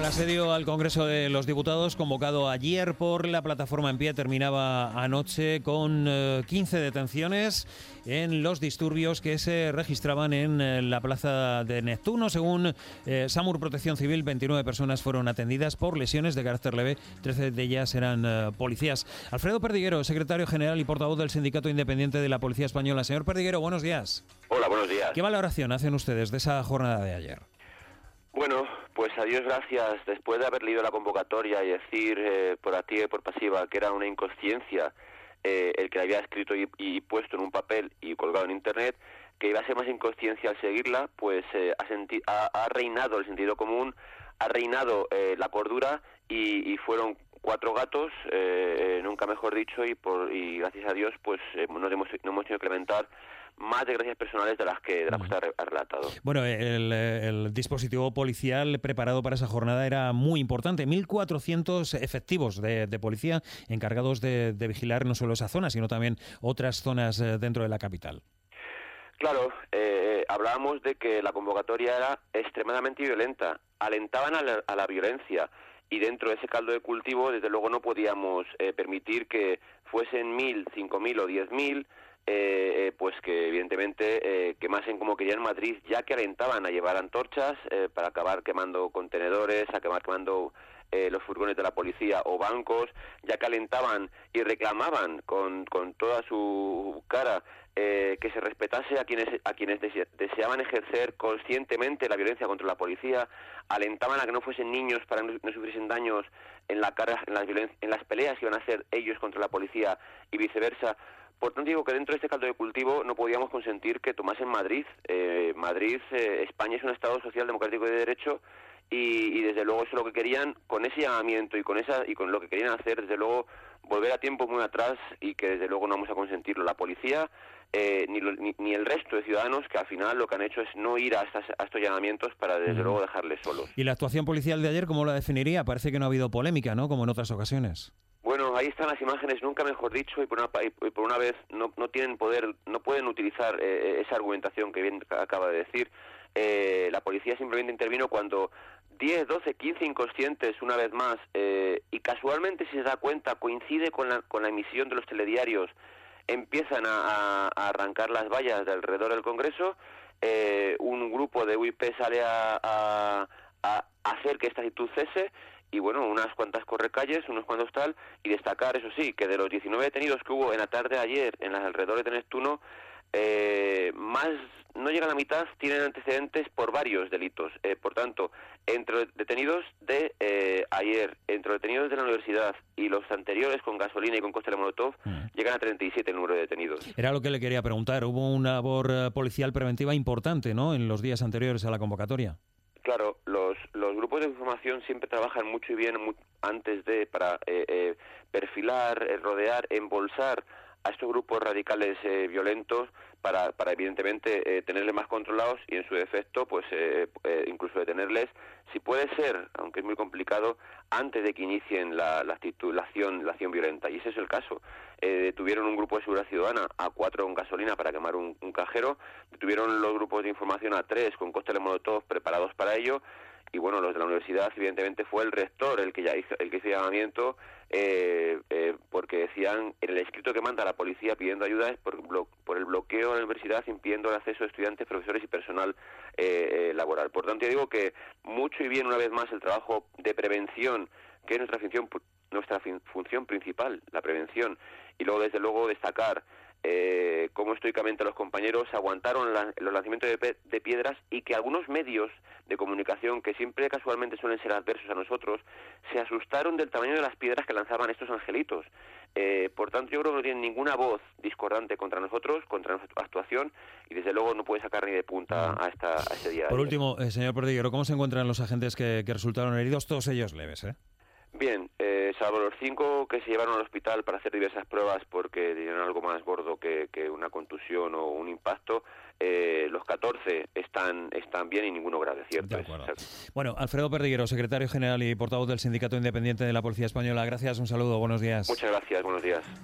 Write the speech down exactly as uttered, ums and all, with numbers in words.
asedio al Congreso de los Diputados, convocado ayer por la Plataforma En Pie, terminaba anoche con eh, quince detenciones en los disturbios que se registraban en eh, la Plaza de Neptuno. Según eh, SAMUR Protección Civil, veintinueve personas fueron atendidas por lesiones de carácter leve, trece de ellas eran eh, policías. Alfredo Perdiguero, secretario general y portavoz del Sindicato Independiente de la Policía Española. Señor Perdiguero, buenos días. Hola, buenos días. ¿Qué valoración hacen ustedes de esa jornada de ayer? Bueno, pues a Dios gracias, después de haber leído la convocatoria y decir eh, por activa y por pasiva que era una inconsciencia eh, el que la había escrito y, y puesto en un papel y colgado en internet, que iba a ser más inconsciencia al seguirla, pues eh, ha, senti- ha, ha reinado el sentido común, ha reinado eh, la cordura y, y fueron cuatro gatos, eh, nunca mejor dicho, y por y gracias a Dios pues eh, no, hemos, no hemos tenido que lamentar más desgracias personales de las que de las que usted ha relatado. Bueno, el, el dispositivo policial preparado para esa jornada era muy importante. mil cuatrocientos efectivos de, de policía encargados de, de vigilar no solo esa zona, sino también otras zonas dentro de la capital. Claro, eh, hablábamos de que la convocatoria era extremadamente violenta, alentaban a la, a la violencia, y dentro de ese caldo de cultivo, desde luego, no podíamos eh, permitir que fuesen mil, cinco mil o diez mil, Eh, eh, pues que evidentemente eh, quemasen como querían Madrid, ya que alentaban a llevar antorchas eh, para acabar quemando contenedores, a acabar quemando eh, los furgones de la policía o bancos, ya que alentaban y reclamaban con, con toda su cara eh, que se respetase a quienes a quienes dese- deseaban ejercer conscientemente la violencia contra la policía, alentaban a que no fuesen niños para no, no sufriesen daños en la cara, en las violen- en las peleas que iban a hacer ellos contra la policía y viceversa. Por tanto, digo que dentro de este caldo de cultivo no podíamos consentir que tomasen Madrid. Eh, Madrid, eh, España es un Estado social, democrático y de derecho, y, y desde luego eso es lo que querían, con ese llamamiento y con esa y con lo que querían hacer, desde luego, volver a tiempos muy atrás, y que desde luego no vamos a consentirlo. La policía, eh, ni, lo, ni, ni el resto de ciudadanos, que al final lo que han hecho es no ir a, estas, a estos llamamientos para desde luego dejarles solos. ¿Y la actuación policial de ayer cómo la definiría? Parece que no ha habido polémica, ¿no?, como en otras ocasiones. Bueno, ahí están las imágenes, nunca mejor dicho, y por una, y por una vez no, no tienen poder, no pueden utilizar eh, esa argumentación que bien acaba de decir. Eh, la policía simplemente intervino cuando diez, doce, quince inconscientes, una vez más, eh, y casualmente, si se da cuenta, coincide con la, con la emisión de los telediarios, empiezan a, a, a arrancar las vallas de alrededor del Congreso. Eh, un grupo de U I P sale a, a, a hacer que esta actitud cese, y bueno, unas cuantas correcalles, unos cuantos tal, y destacar, eso sí, que de los diecinueve detenidos que hubo en la tarde de ayer en las alrededores de Neptuno, eh, más, no llegan a la mitad, tienen antecedentes por varios delitos. Eh, por tanto, entre los detenidos de eh, ayer, entre los detenidos de la universidad y los anteriores con gasolina y con cóctel molotov, mm. llegan a treinta y siete el número de detenidos. Era lo que le quería preguntar. Hubo una labor uh, policial preventiva importante, ¿no?, en los días anteriores a la convocatoria. Claro, los, los grupos de información siempre trabajan mucho y bien muy, antes de, para eh, eh, perfilar, eh, rodear, embolsar a estos grupos radicales eh, violentos para, para evidentemente eh, tenerles más controlados y en su defecto pues eh, eh, incluso detenerles, si puede ser, aunque es muy complicado, antes de que inicien la, la, actitud, la, acción, la acción violenta. Y ese es el caso. Eh, detuvieron un grupo de seguridad ciudadana a cuatro con gasolina para quemar un, un cajero, detuvieron los grupos de información a tres con cócteles molotov preparados para ello. Y bueno, los de la universidad, evidentemente, fue el rector el que ya hizo el que hizo llamamiento, eh, eh, porque decían en el escrito que manda la policía pidiendo ayuda es por, blo- por el bloqueo de la universidad, impidiendo el acceso de estudiantes, profesores y personal eh, eh, laboral. Por tanto, yo digo que mucho y bien, una vez más, el trabajo de prevención, que es nuestra función, nuestra función principal, la prevención, y luego, desde luego, destacar Eh, cómo estoicamente los compañeros aguantaron la, los lanzamientos de, pe- de piedras, y que algunos medios de comunicación, que siempre casualmente suelen ser adversos a nosotros, se asustaron del tamaño de las piedras que lanzaban estos angelitos. Eh, por tanto, yo creo que no tienen ninguna voz discordante contra nosotros, contra nuestra actuación, y desde luego no puede sacar ni de punta a, esta, a este día. Por último, eh, señor Perdiguero, ¿cómo se encuentran los agentes que, que resultaron heridos? Todos ellos leves, ¿eh? Bien, eh, salvo los cinco que se llevaron al hospital para hacer diversas pruebas porque tenían algo más gordo que, que una contusión o un impacto, eh, los catorce están están bien y ninguno grave, ¿cierto? De acuerdo. Bueno, Alfredo Perdiguero, secretario general y portavoz del Sindicato Independiente de la Policía Española, gracias, un saludo, buenos días. Muchas gracias, buenos días.